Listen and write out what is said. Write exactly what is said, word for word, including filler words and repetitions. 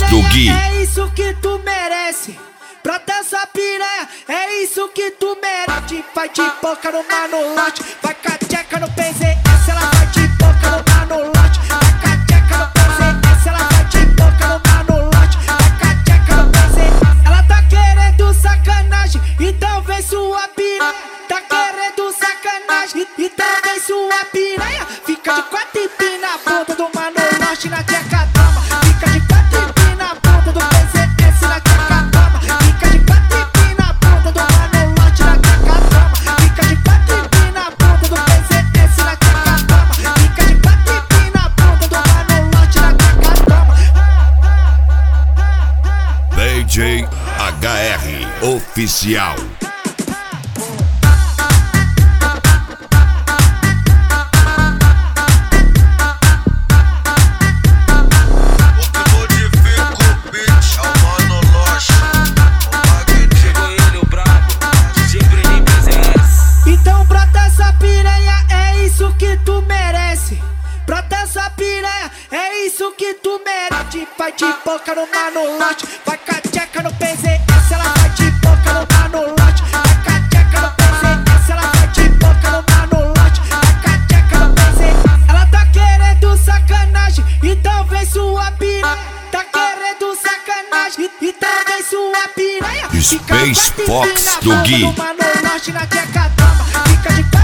do Gui. É isso que tu merece. Brota essa piranha, é isso que tu merece. Vai de boca no manolote, vai com a tcheca no P Z S. Ela vai de boca no manolote, vai com a tcheca no P Z S. Ela vai de boca no manolote, vai com a tcheca no P Z S. Ela tá querendo sacanagem, então vem sua piranha. Tá querendo sacanagem, então vem sua piranha. Fica de quatro e pina a bunda do manolote na tcheca toma. Fica de quatro e pina a bunda do P Z S na tcheca toma. Fica de quatro e pina a bunda do manolote na tcheca toma. Fica de quatro e pina a bunda do P Z S na tcheca toma. Fica de quatro e pina a bunda do manolote na tcheca toma. D J H R Oficial. Então brota essa piranha, é isso que tu merece. Brota essa piranha, é isso que tu merece. Vai de boca no manolote, vai com a tcheca no P Z S. Ela vai de boca no manolote, vai com a tcheca no P Z S. Ela vai de boca no manolote, vai com a tcheca no P Z S. Ela tá querendo sacanagem, então vem sua piranha. Tá querendo sacanagem, então vem sua piranha. Space Fox do Gui. Manolote na tcheca toma, fica de